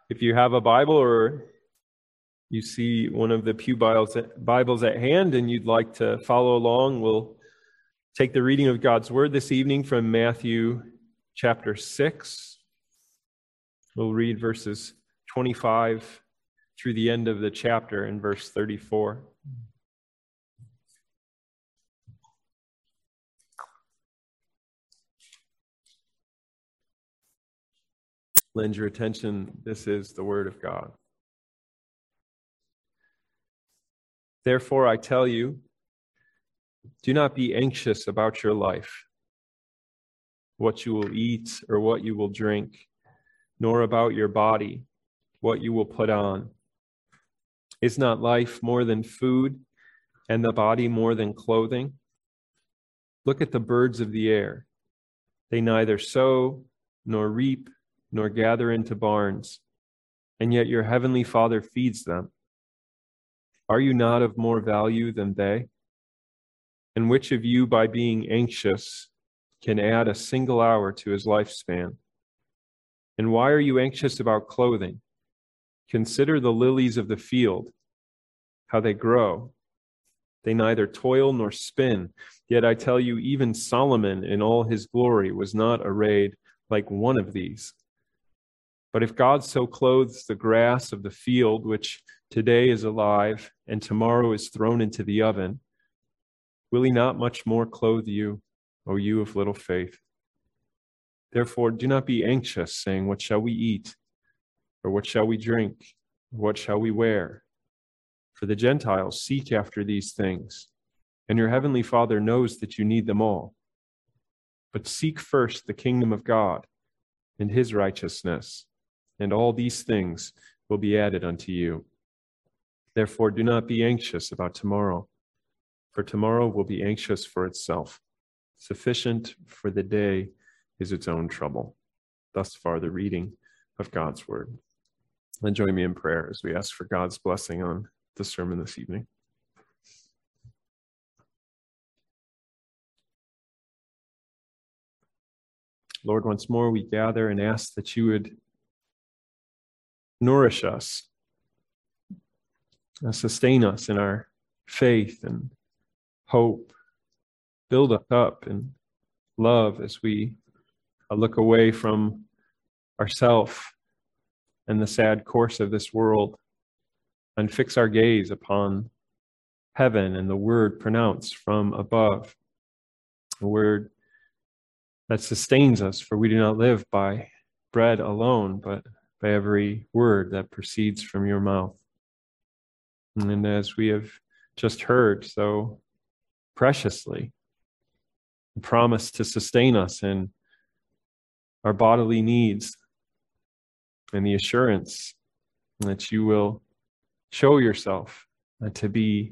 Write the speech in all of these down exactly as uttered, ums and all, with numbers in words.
If you have a Bible or you see one of the pew Bibles at hand and you'd like to follow along, we'll take the reading of God's Word this evening from Matthew chapter six. We'll read verses twenty-five through the end of the chapter in verse thirty-four. Lend your attention, this is the Word of God. Therefore, I tell you, do not be anxious about your life, what you will eat or what you will drink, nor about your body, what you will put on. Is not life more than food, and the body more than clothing? Look at the birds of the air. They neither sow, nor reap, nor gather into barns, and yet your heavenly Father feeds them. Are you not of more value than they? And which of you, by being anxious, can add a single hour to his lifespan? And why are you anxious about clothing? Consider the lilies of the field, how they grow. They neither toil nor spin. Yet I tell you, even Solomon in all his glory was not arrayed like one of these. But if God so clothes the grass of the field, which today is alive and tomorrow is thrown into the oven, will he not much more clothe you, O you of little faith? Therefore, do not be anxious, saying, what shall we eat? Or what shall we drink? Or what shall we wear? For the Gentiles seek after these things, and your heavenly Father knows that you need them all. But seek first the kingdom of God and his righteousness, and all these things will be added unto you. Therefore, do not be anxious about tomorrow, for tomorrow will be anxious for itself. Sufficient for the day is its own trouble. Thus far, the reading of God's word. And join me in prayer as we ask for God's blessing on the sermon this evening. Lord, once more we gather and ask that you would nourish us, and sustain us in our faith and hope, build us up in love as we look away from ourselves and the sad course of this world and fix our gaze upon heaven and the word pronounced from above, a word that sustains us, for we do not live by bread alone, but by every word that proceeds from your mouth. And as we have just heard so preciously, you promise to sustain us in our bodily needs, and the assurance that you will show yourself to be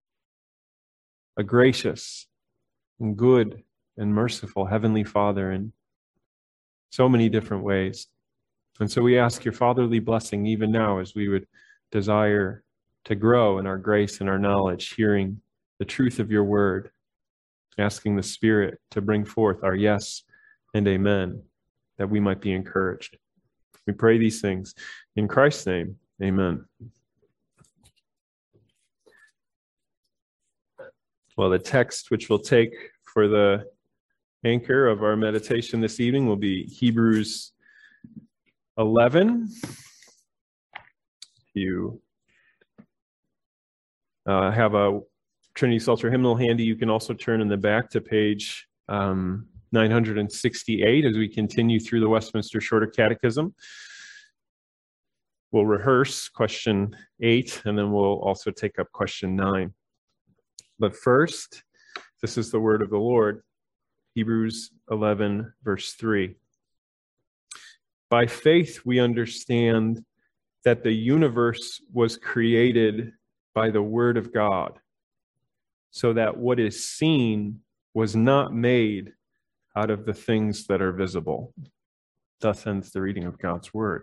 a gracious and good and merciful Heavenly Father in so many different ways. And so we ask your fatherly blessing even now as we would desire to grow in our grace and our knowledge, hearing the truth of your word, asking the Spirit to bring forth our yes and amen, that we might be encouraged. We pray these things in Christ's name. Amen. Well, the text which we'll take for the anchor of our meditation this evening will be Hebrews eleven. If you uh, have a Trinity Psalter hymnal handy, you can also turn in the back to page um, nine hundred sixty-eight as we continue through the Westminster Shorter Catechism. We'll rehearse question eight, and then we'll also take up question nine. But first, this is the word of the Lord, Hebrews eleven, verse three. By faith, we understand that the universe was created by the word of God, so that what is seen was not made out of the things that are visible. Thus ends the reading of God's word.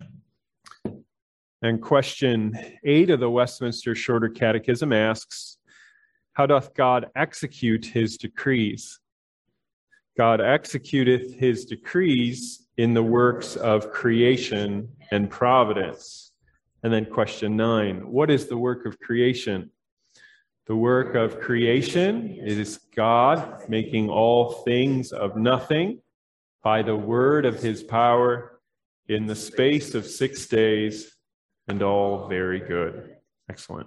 And question eight of the Westminster Shorter Catechism asks, how doth God execute his decrees? God executeth his decrees in the works of creation and providence. And then question nine, what is the work of creation? The work of creation is God making all things of nothing by the word of his power in the space of six days, and all very good. Excellent.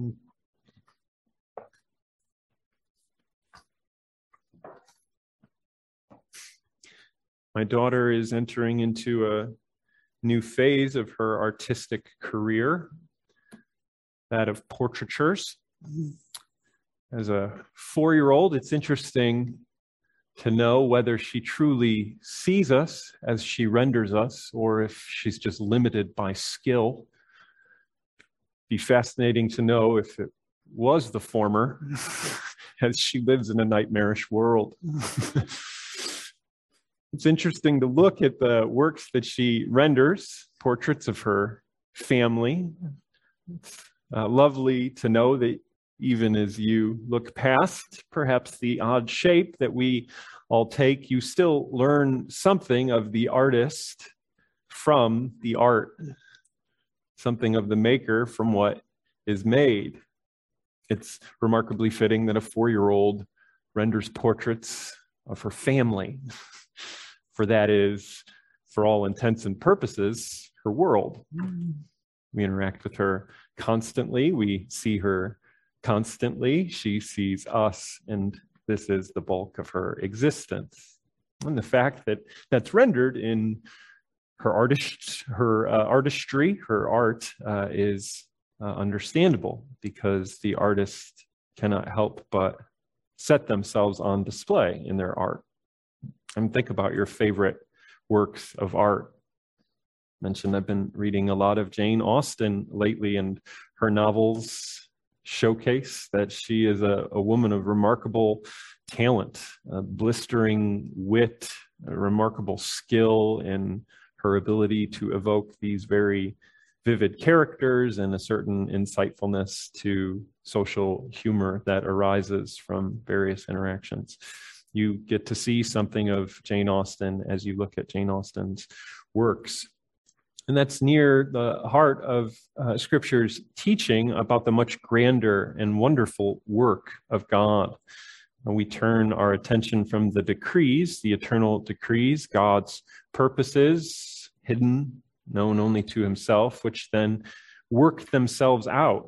My daughter is entering into a new phase of her artistic career, that of portraitures. As a four-year-old, it's interesting to know whether she truly sees us as she renders us, or if she's just limited by skill. Be fascinating to know if it was the former, as she lives in a nightmarish world. It's interesting to look at the works that she renders, portraits of her family. It's uh, lovely to know that even as you look past perhaps the odd shape that we all take, you still learn something of the artist from the art, something of the maker from what is made. It's remarkably fitting that a four-year-old renders portraits of her family, for that is, for all intents and purposes, her world. We interact with her constantly. We see her constantly. She sees us, and this is the bulk of her existence. And the fact that that's rendered in her artist, her uh, artistry, her art uh, is uh, understandable, because the artist cannot help but set themselves on display in their art. And think about your favorite works of art. I mentioned I've been reading a lot of Jane Austen lately, and her novels showcase that she is a, a woman of remarkable talent, a blistering wit, a remarkable skill in her ability to evoke these very vivid characters and a certain insightfulness to social humor that arises from various interactions. You get to see something of Jane Austen as you look at Jane Austen's works. And that's near the heart of uh, Scripture's teaching about the much grander and wonderful work of God. And we turn our attention from the decrees, the eternal decrees, God's purposes, hidden, known only to himself, which then work themselves out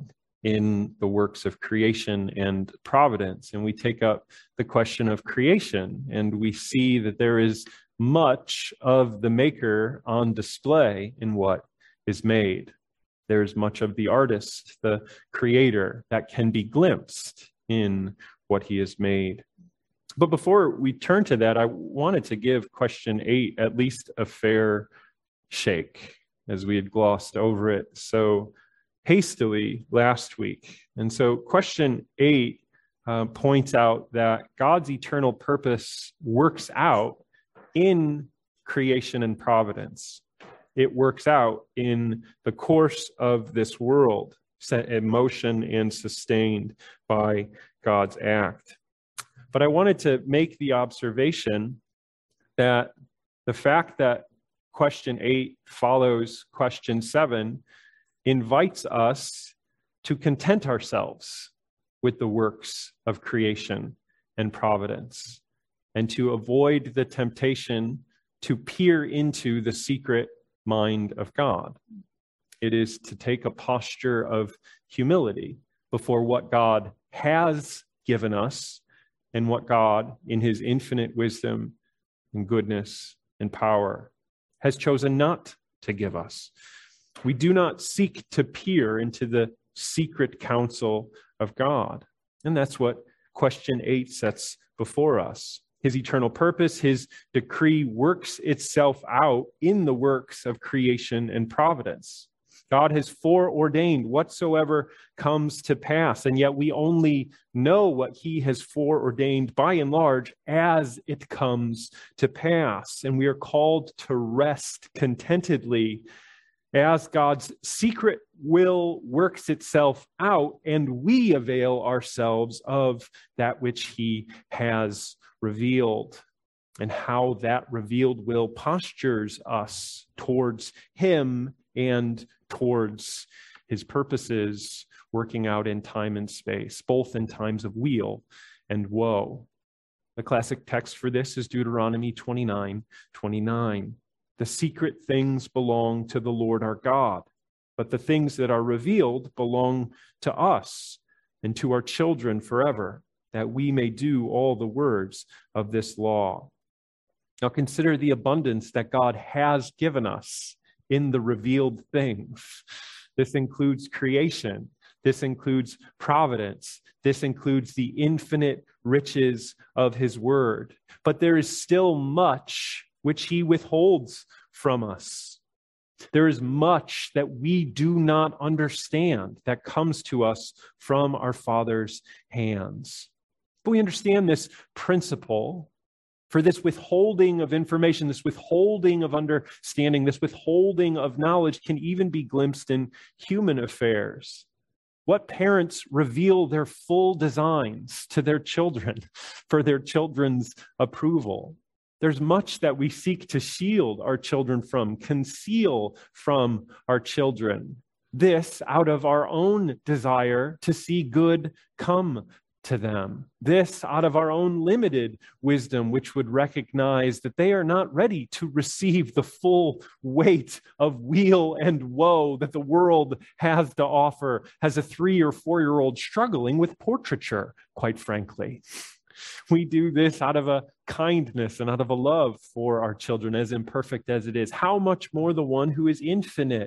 in the works of creation and providence. And we take up the question of creation, and we see that there is much of the maker on display in what is made. There's much of the artist, the creator, that can be glimpsed in what he has made. But before we turn to that, I wanted to give question eight at least a fair shake, as we had glossed over it so hastily last week. And so question eight uh, points out that God's eternal purpose works out in creation and providence. It works out in the course of this world, set in motion and sustained by God's act. But I wanted to make the observation that the fact that question eight follows question seven invites us to content ourselves with the works of creation and providence, and to avoid the temptation to peer into the secret mind of God. It is to take a posture of humility before what God has given us and what God, in his infinite wisdom and goodness and power, has chosen not to give us. We do not seek to peer into the secret counsel of God. And that's what question eight sets before us. His eternal purpose, his decree works itself out in the works of creation and providence. God has foreordained whatsoever comes to pass, and yet we only know what he has foreordained by and large as it comes to pass. And we are called to rest contentedly as God's secret will works itself out, and we avail ourselves of that which he has revealed. and how that revealed will postures us towards him and towards his purposes working out in time and space, both in times of weal and woe. The classic text for this is Deuteronomy twenty-nine twenty-nine. The secret things belong to the Lord our God, but the things that are revealed belong to us and to our children forever, that we may do all the words of this law. Now consider the abundance that God has given us in the revealed things. This includes creation. This includes providence. This includes the infinite riches of his word. But there is still much which he withholds from us. There is much that we do not understand that comes to us from our Father's hands. But we understand this principle. For this withholding of information, this withholding of understanding, this withholding of knowledge can even be glimpsed in human affairs. What parents reveal their full designs to their children for their children's approval? There's much that we seek to shield our children from, conceal from our children. This out of our own desire to see good come to them. This out of our own limited wisdom, which would recognize that they are not ready to receive the full weight of weal and woe that the world has to offer as a three or four-year-old struggling with portraiture, quite frankly. We do this out of a kindness and out of a love for our children, as imperfect as it is. How much more the one who is infinite,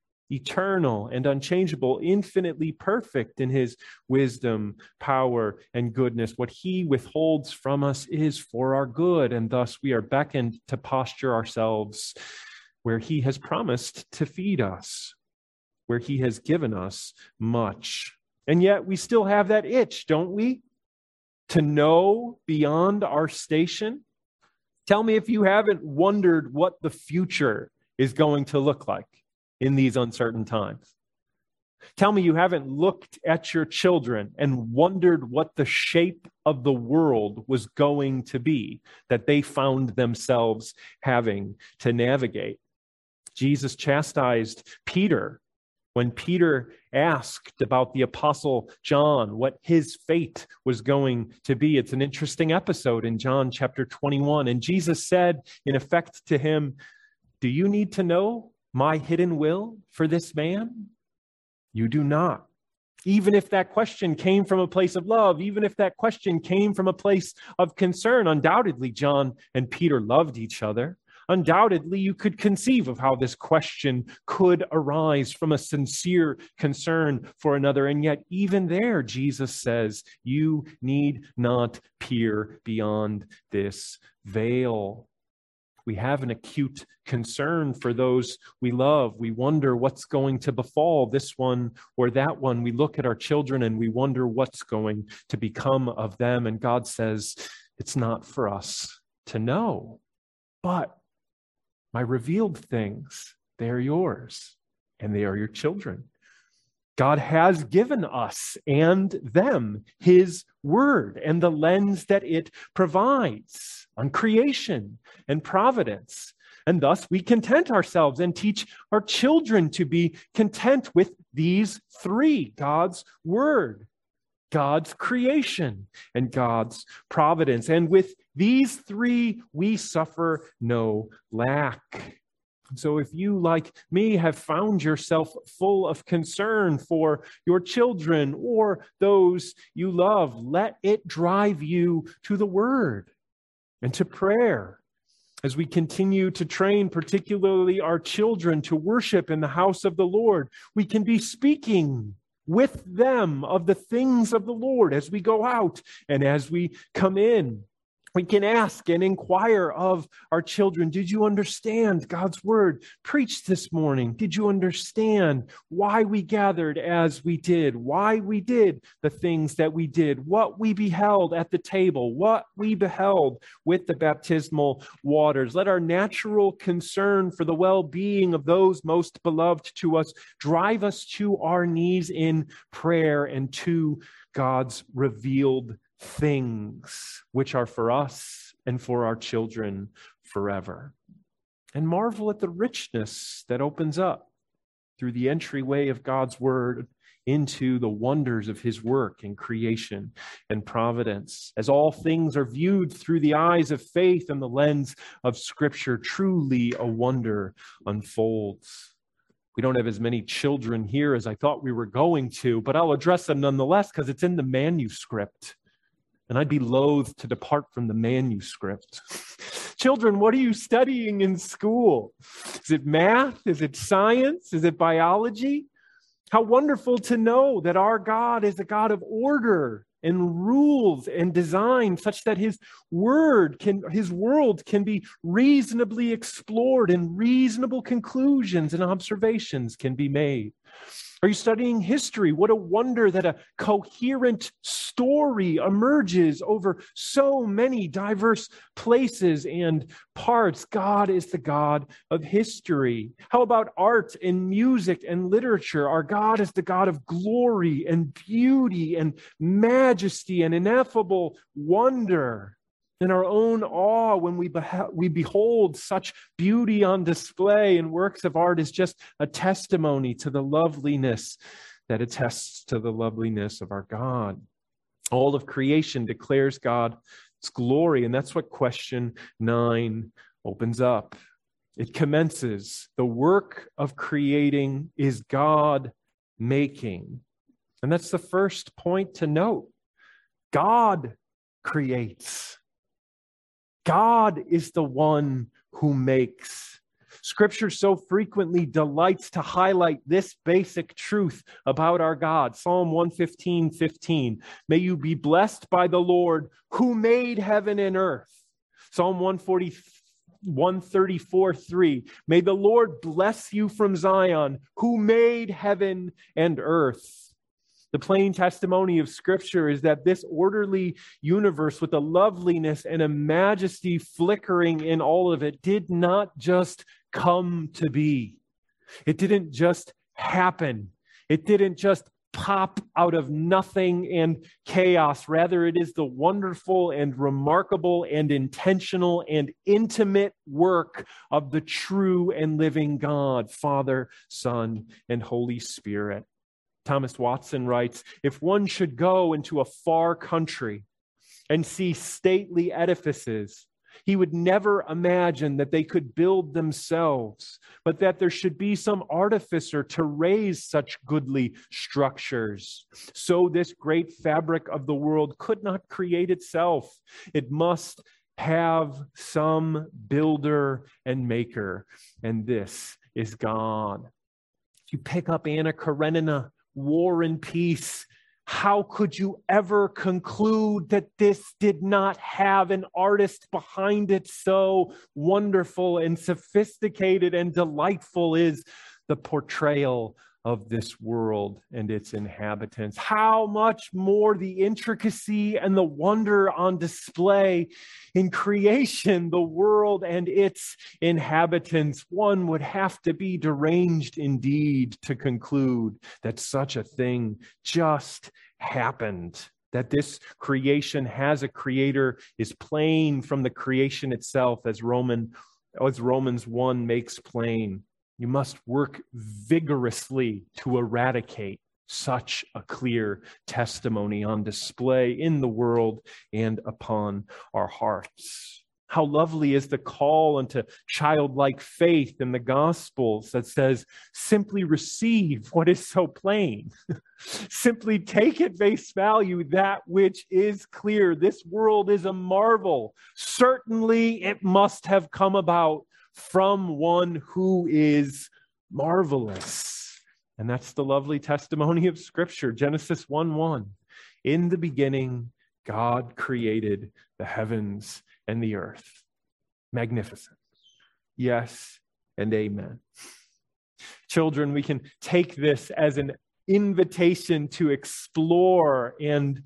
eternal and unchangeable, infinitely perfect in his wisdom, power, and goodness. What he withholds from us is for our good, and thus we are beckoned to posture ourselves where he has promised to feed us, where he has given us much. And yet we still have that itch, don't we? To know beyond our station. Tell me if you haven't wondered what the future is going to look like in these uncertain times. Tell me you haven't looked at your children and wondered what the shape of the world was going to be that they found themselves having to navigate. Jesus chastised Peter when Peter asked about the Apostle John, what his fate was going to be. It's an interesting episode in John chapter twenty-one. And Jesus said, in effect to him, "Do you need to know my hidden will for this man? You do not." Even if that question came from a place of love, even if that question came from a place of concern, undoubtedly John and Peter loved each other. Undoubtedly, you could conceive of how this question could arise from a sincere concern for another. And yet, even there, Jesus says, you need not peer beyond this veil. We have an acute concern for those we love. We wonder what's going to befall this one or that one. We look at our children and we wonder what's going to become of them. And God says, it's not for us to know. But my revealed things, they are yours, and they are your children. God has given us and them his word and the lens that it provides on creation and providence. And thus we content ourselves and teach our children to be content with these three: God's word, God's creation, and God's providence. And with these three, we suffer no lack. So if you, like me, have found yourself full of concern for your children or those you love, let it drive you to the Word and to prayer. As we continue to train particularly our children to worship in the house of the Lord, we can be speaking with them of the things of the Lord as we go out and as we come in. We can ask and inquire of our children, did you understand God's word preached this morning? Did you understand why we gathered as we did? Why we did the things that we did? What we beheld at the table? What we beheld with the baptismal waters? Let our natural concern for the well-being of those most beloved to us drive us to our knees in prayer and to God's revealed things, which are for us and for our children forever. And marvel at the richness that opens up through the entryway of God's word into the wonders of his work in creation and providence. As all things are viewed through the eyes of faith and the lens of Scripture, truly a wonder unfolds. We don't have as many children here as I thought we were going to, but I'll address them nonetheless because it's in the manuscript. And I'd be loath to depart from the manuscript. Children, what are you studying in school? Is it math? Is it science? Is it biology? How wonderful to know that our God is a God of order and rules and design, such that his word can, his world can be reasonably explored and reasonable conclusions and observations can be made. Are you studying history? What a wonder that a coherent story emerges over so many diverse places and parts. God is the God of history. How about art and music and literature? Our God is the God of glory and beauty and majesty and ineffable wonder. In our own awe when we, beha- we behold such beauty on display in works of art is just a testimony to the loveliness that attests to the loveliness of our God. All of creation declares God's glory, and that's what question nine opens up. It commences. The work of creating is God making. And that's the first point to note. God creates. God is the one who makes. Scripture so frequently delights to highlight this basic truth about our God. Psalm one fifteen, fifteen. May you be blessed by the Lord who made heaven and earth. Psalm one forty, one thirty-four, three. May the Lord bless you from Zion who made heaven and earth. The plain testimony of Scripture is that this orderly universe with a loveliness and a majesty flickering in all of it did not just come to be. It didn't just happen. It didn't just pop out of nothing and chaos. Rather, it is the wonderful and remarkable and intentional and intimate work of the true and living God, Father, Son, and Holy Spirit. Thomas Watson writes, if one should go into a far country and see stately edifices, he would never imagine that they could build themselves, but that there should be some artificer to raise such goodly structures. So this great fabric of the world could not create itself. It must have some builder and maker, and this is God. If you pick up Anna Karenina, War and Peace, how could you ever conclude that this did not have an artist behind it? So wonderful and sophisticated and delightful is the portrayal of this world and its inhabitants. How much more the intricacy and the wonder on display in creation, the world and its inhabitants. One would have to be deranged indeed to conclude that such a thing just happened. That this creation has a creator is plain from the creation itself, as Roman, as Romans one makes plain. You must work vigorously to eradicate such a clear testimony on display in the world and upon our hearts. How lovely is the call unto childlike faith in the Gospels that says, simply receive what is so plain. Simply take at face value that which is clear. This world is a marvel. Certainly it must have come about from one who is marvelous. And that's the lovely testimony of Scripture. Genesis one one. In the beginning, God created the heavens and the earth. Magnificent. Yes and amen. Children, we can take this as an invitation to explore and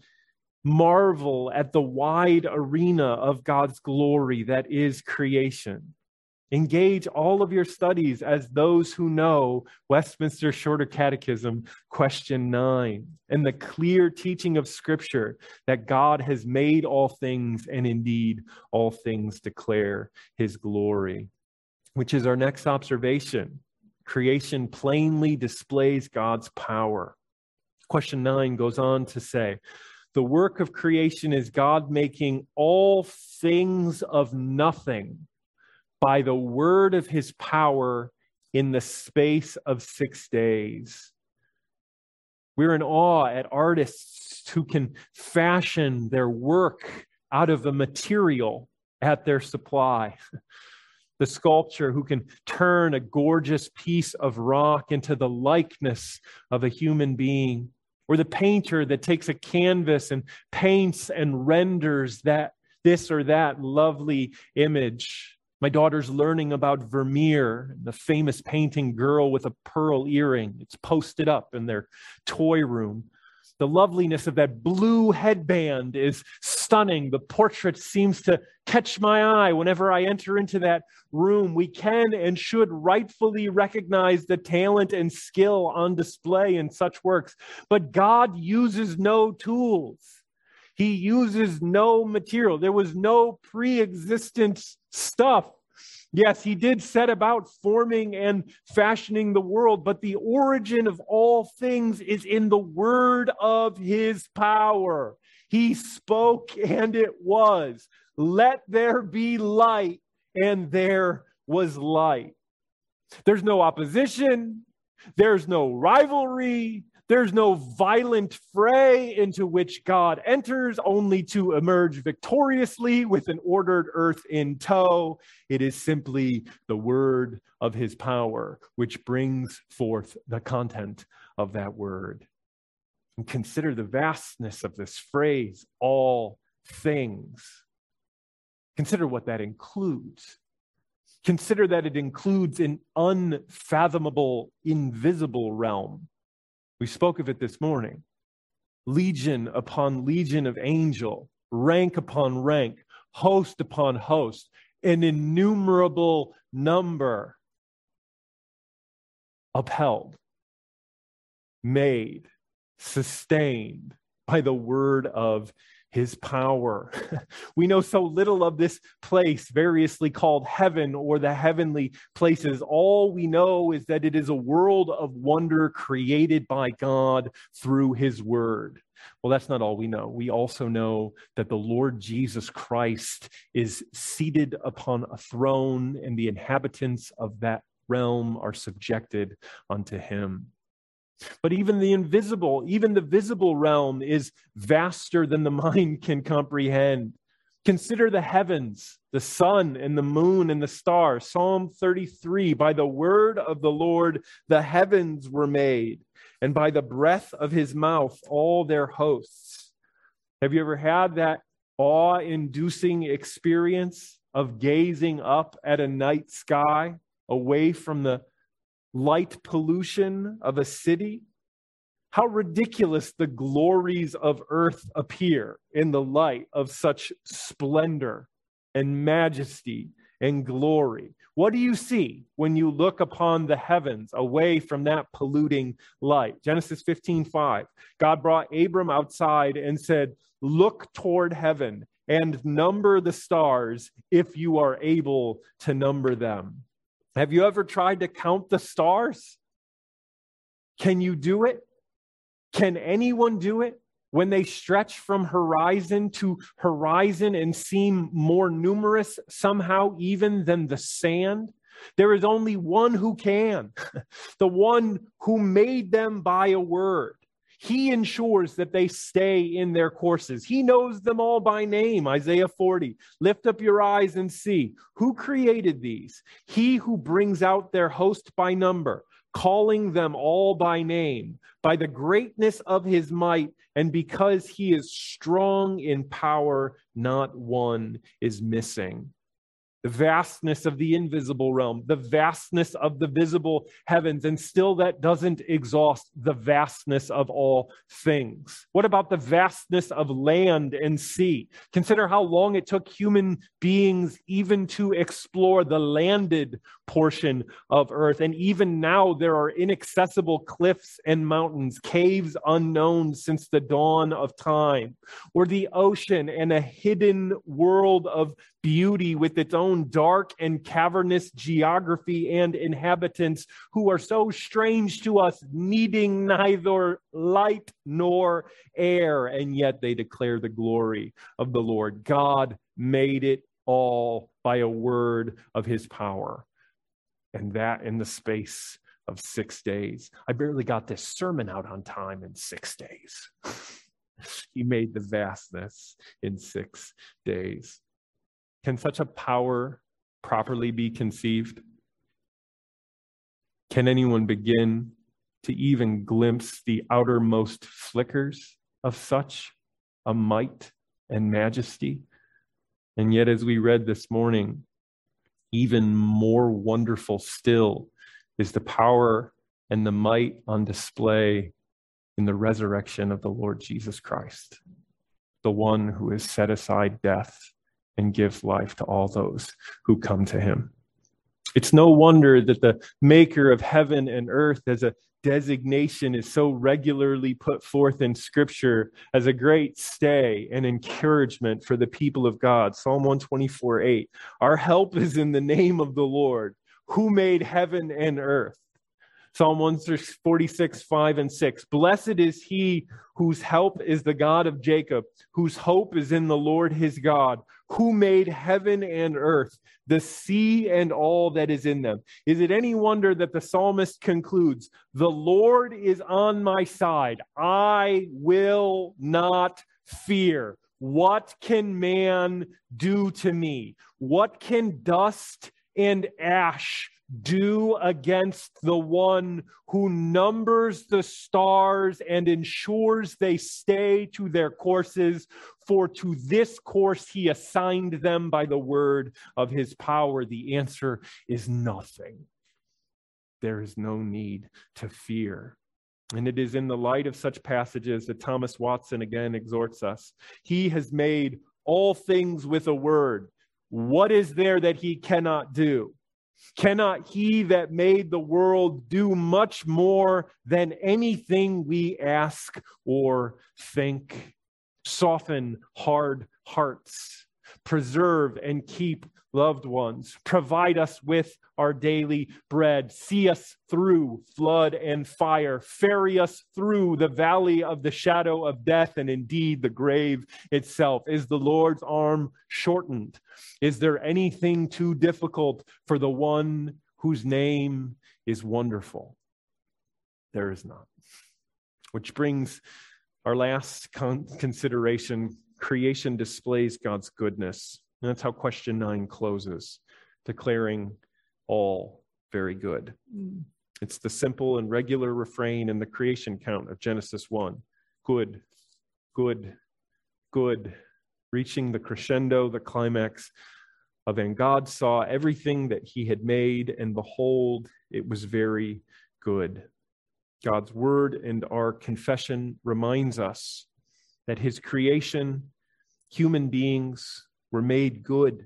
marvel at the wide arena of God's glory that is creation. Engage all of your studies as those who know Westminster Shorter Catechism, question nine, and the clear teaching of Scripture that God has made all things, and indeed all things declare his glory, which is our next observation. Creation plainly displays God's power. Question nine goes on to say, the work of creation is God making all things of nothing by the word of his power in the space of six days. We're in awe at artists who can fashion their work out of the material at their supply. The sculptor who can turn a gorgeous piece of rock into the likeness of a human being. Or the painter that takes a canvas and paints and renders that this or that lovely image. My daughter's learning about Vermeer, the famous painting Girl with a Pearl Earring. It's posted up in their toy room. The loveliness of that blue headband is stunning. The portrait seems to catch my eye whenever I enter into that room. We can and should rightfully recognize the talent and skill on display in such works. But God uses no tools. He uses no material. There was no pre-existent stuff. Yes, he did set about forming and fashioning the world, but the origin of all things is in the word of his power. He spoke and it was. Let there be light, and there was light. There's no opposition. There's no rivalry. There's no violent fray into which God enters only to emerge victoriously with an ordered earth in tow. It is simply the word of his power which brings forth the content of that word. And consider the vastness of this phrase, all things. Consider what that includes. Consider that it includes an unfathomable, invisible realm. We spoke of it this morning. Legion upon legion of angel, rank upon rank, host upon host, an innumerable number upheld, made, sustained by the word of his power. We know so little of this place, variously called heaven or the heavenly places. All we know is that it is a world of wonder created by God through his word. Well, that's not all we know. We also know that the Lord Jesus Christ is seated upon a throne, and the inhabitants of that realm are subjected unto him. But even the invisible, even the visible realm is vaster than the mind can comprehend. Consider the heavens, the sun and the moon and the stars. Psalm thirty-three, by the word of the Lord, the heavens were made, and by the breath of his mouth, all their hosts. Have you ever had that awe-inducing experience of gazing up at a night sky away from the light pollution of a city? How ridiculous the glories of earth appear in the light of such splendor and majesty and glory. What do you see when you look upon the heavens away from that polluting light? Genesis fifteen five. God brought Abram outside and said, "Look toward heaven and number the stars if you are able to number them." Have you ever tried to count the stars? Can you do it? Can anyone do it when they stretch from horizon to horizon and seem more numerous somehow even than the sand? There is only one who can, the one who made them by a word. He ensures that they stay in their courses. He knows them all by name, Isaiah forty. Lift up your eyes and see. Who created these? He who brings out their host by number, calling them all by name, by the greatness of his might, and because he is strong in power, not one is missing. the vastness of the invisible realm, the vastness of the visible heavens, and still that doesn't exhaust the vastness of all things. What about the vastness of land and sea? Consider how long it took human beings even to explore the landed portion of earth. And even now there are inaccessible cliffs and mountains, caves unknown since the dawn of time, or the ocean and a hidden world of beauty with its own dark and cavernous geography and inhabitants who are so strange to us, needing neither light nor air, and yet they declare the glory of the Lord. God made it all by a word of his power, and that in the space of six days. I barely got this sermon out on time in six days. He made the vastness in six days. Can such a power properly be conceived? Can anyone begin to even glimpse the outermost flickers of such a might and majesty? And yet, as we read this morning, even more wonderful still is the power and the might on display in the resurrection of the Lord Jesus Christ, the one who has set aside death and gives life to all those who come to him. It's no wonder that the maker of heaven and earth as a designation is so regularly put forth in Scripture as a great stay and encouragement for the people of God. Psalm one twenty-four eight, our help is in the name of the Lord, who made heaven and earth. Psalm one forty-six, five and six. Blessed is he whose help is the God of Jacob, whose hope is in the Lord his God, who made heaven and earth, the sea and all that is in them. Is it any wonder that the psalmist concludes, the Lord is on my side. I will not fear. What can man do to me? What can dust and ash do against the one who numbers the stars and ensures they stay to their courses? For to this course he assigned them by the word of his power. The answer is nothing. There is no need to fear. And it is in the light of such passages that Thomas Watson again exhorts us. He has made all things with a word. What is there that he cannot do? Cannot he that made the world do much more than anything we ask or think? Soften hard hearts, preserve and keep loved ones, provide us with our daily bread, see us through flood and fire, ferry us through the valley of the shadow of death, and indeed the grave itself. Is the Lord's arm shortened? Is there anything too difficult for the one whose name is wonderful? There is not. Which brings our last con- consideration. Creation displays God's goodness. And that's how question nine closes, declaring all very good. It's the simple and regular refrain in the creation count of Genesis one. Good, good, good, reaching the crescendo, the climax of, and God saw everything that he had made, and behold, it was very good. God's word and our confession reminds us that his creation, human beings, were made good,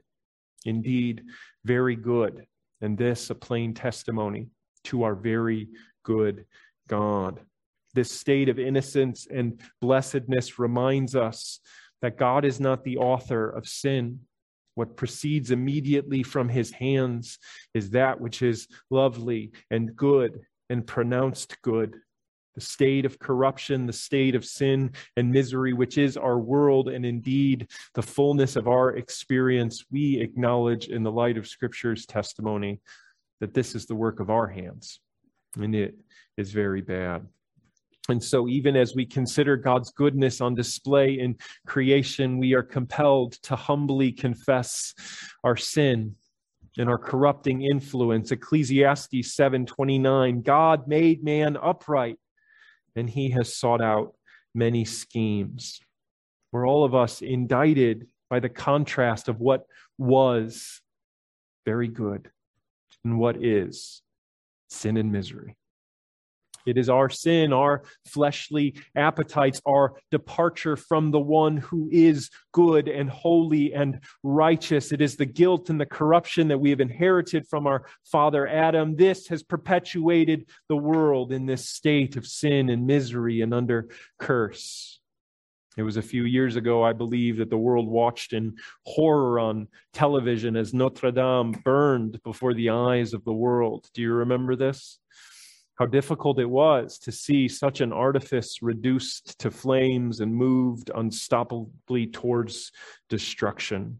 indeed very good. And this a plain testimony to our very good God. This state of innocence and blessedness reminds us that God is not the author of sin. What proceeds immediately from his hands is that which is lovely and good and pronounced good. The state of corruption, the state of sin and misery, which is our world, and indeed the fullness of our experience, we acknowledge in the light of Scripture's testimony that this is the work of our hands, and it is very bad. And so even as we consider God's goodness on display in creation, we are compelled to humbly confess our sin and our corrupting influence. Ecclesiastes seven twenty-nine, God made man upright, and he has sought out many schemes. We're all of us indicted by the contrast of what was very good, and what is sin and misery. It is our sin, our fleshly appetites, our departure from the one who is good and holy and righteous. It is the guilt and the corruption that we have inherited from our father Adam. This has perpetuated the world in this state of sin and misery and under curse. It was a few years ago, I believe, that the world watched in horror on television as Notre Dame burned before the eyes of the world. Do you remember this? How difficult it was to see such an artifice reduced to flames and moved unstoppably towards destruction.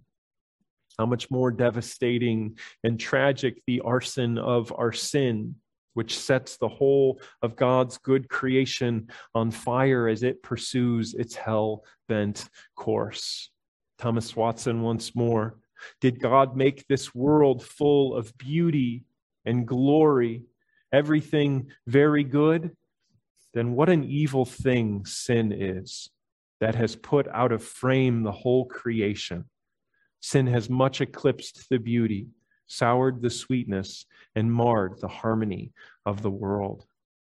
How much more devastating and tragic the arson of our sin, which sets the whole of God's good creation on fire as it pursues its hell-bent course. Thomas Watson once more, did God make this world full of beauty and glory, everything very good? Then what an evil thing sin is that has put out of frame the whole creation. Sin has much eclipsed the beauty, soured the sweetness, and marred the harmony of the world.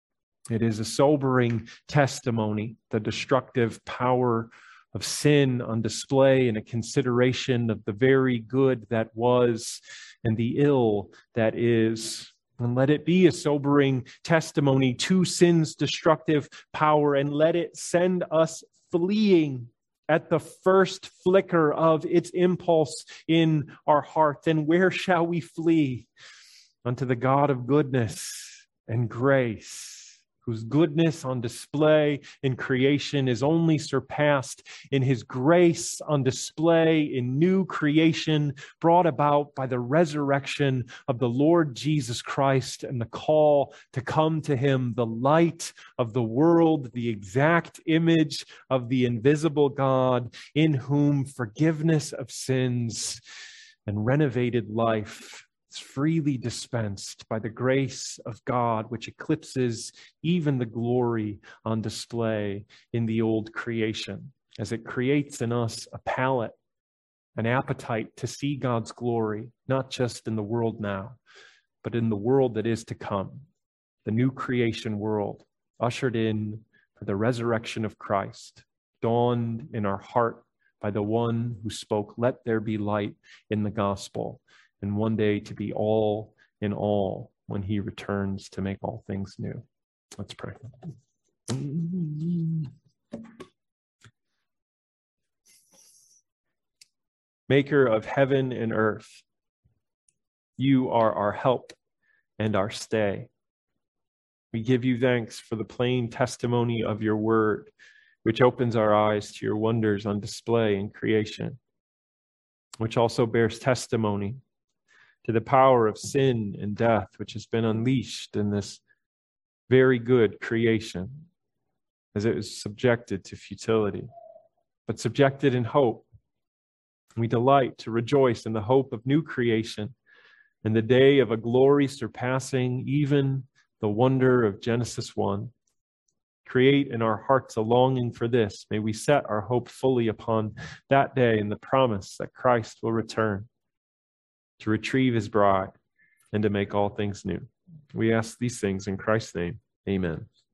It is a sobering testimony, the destructive power of sin on display and a consideration of the very good that was and the ill that is. And let it be a sobering testimony to sin's destructive power, and let it send us fleeing at the first flicker of its impulse in our heart. And where shall we flee? Unto the God of goodness and grace, whose goodness on display in creation is only surpassed in his grace on display in new creation brought about by the resurrection of the Lord Jesus Christ and the call to come to him, the light of the world, the exact image of the invisible God, in whom forgiveness of sins and renovated life is freely dispensed by the grace of God, which eclipses even the glory on display in the old creation, as it creates in us a palate, an appetite to see God's glory, not just in the world now, but in the world that is to come, the new creation world, ushered in for the resurrection of Christ, dawned in our heart by the one who spoke, "Let there be light," in the gospel, and one day to be all in all when he returns to make all things new. Let's pray. Maker of heaven and earth, you are our help and our stay. We give you thanks for the plain testimony of your word, which opens our eyes to your wonders on display in creation, which also bears testimony to the power of sin and death, which has been unleashed in this very good creation, as it was subjected to futility, but subjected in hope. We delight to rejoice in the hope of new creation and the day of a glory surpassing even the wonder of Genesis one. Create in our hearts a longing for this. May we set our hope fully upon that day and the promise that Christ will return to retrieve his bride and to make all things new. We ask these things in Christ's name. Amen.